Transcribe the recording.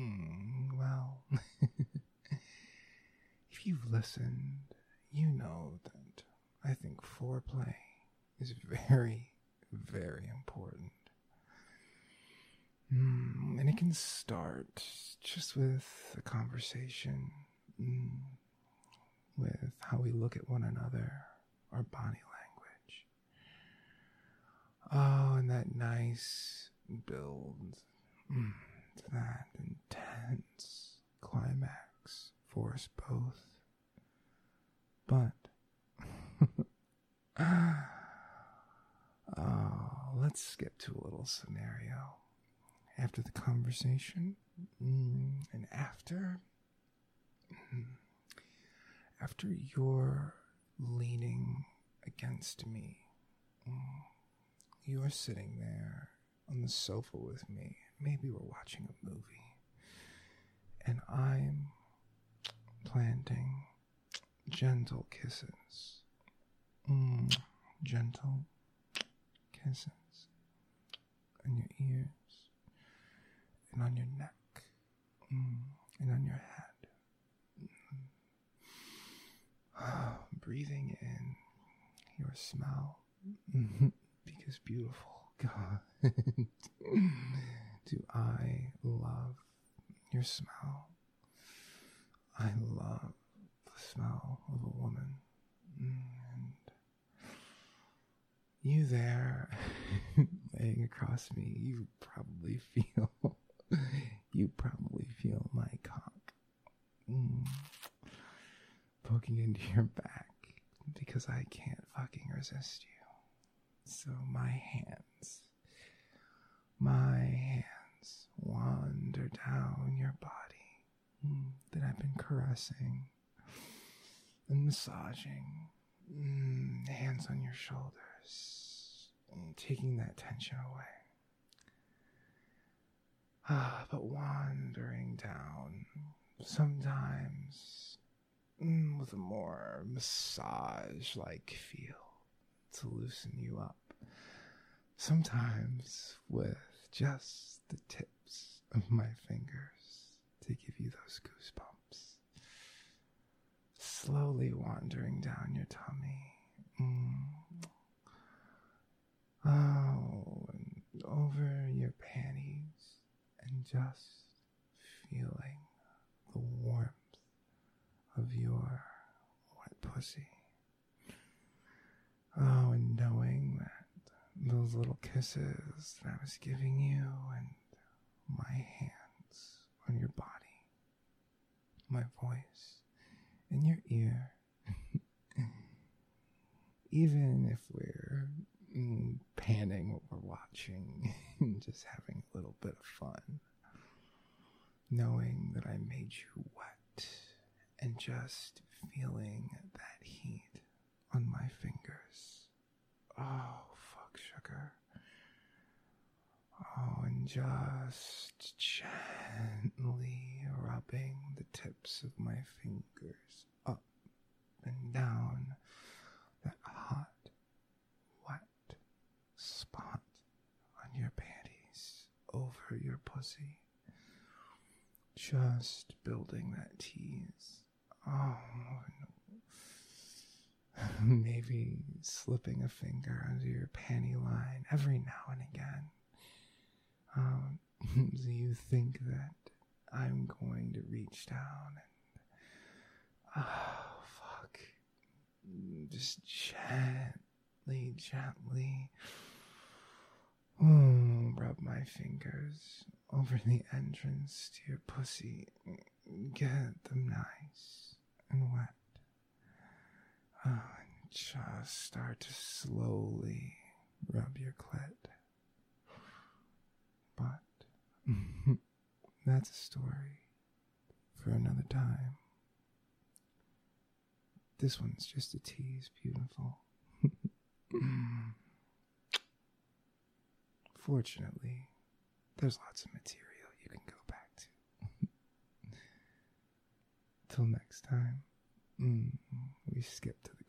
Well, if you've listened, you know that I think foreplay is very, very important. And it can start just with a conversation, with how we look at one another, our body language. Oh, and that nice build to that intense climax for us both. But, let's skip to a little scenario. After the conversation, and after you're leaning against me, you're sitting there on the sofa with me. Maybe we're watching a movie, and I'm planting gentle kisses. Gentle kisses on your ears, and on your neck, and on your head. Breathing in your smell, because beautiful, God, do I love your smell. I love the smell of a woman, and you there, laying across me, you probably feel my cock poking into your back, because I can't fucking resist you. So my hands wander down your body that I've been caressing and massaging, hands on your shoulders, taking that tension away. But wandering down, sometimes with a more massage-like feel to loosen you up. Sometimes with just the tips of my fingers to give you those goosebumps. Slowly wandering down your tummy. And over your panties, and just feeling the warmth of your wet pussy. Oh, and knowing that those little kisses that I was giving you, and my hands on your body, my voice in your ear, even if we're panning what we're watching and just having a little bit of fun, knowing that I made you wet and just feeling that heat on my fingers. Oh, fuck, sugar. Oh, and just gently rubbing the tips of my fingers up and down that hot, wet spot on your panties, over your pussy. Just building that tease. Oh, maybe slipping a finger under your panty line every now and again. Do you think that I'm going to reach down and, fuck, just gently, rub my fingers over the entrance to your pussy, get them nice and wet. And just start to slowly rub your clit. But that's a story for another time. This one's just a tease, beautiful. Fortunately, there's lots of material you can go back to. Till next time, we skip to the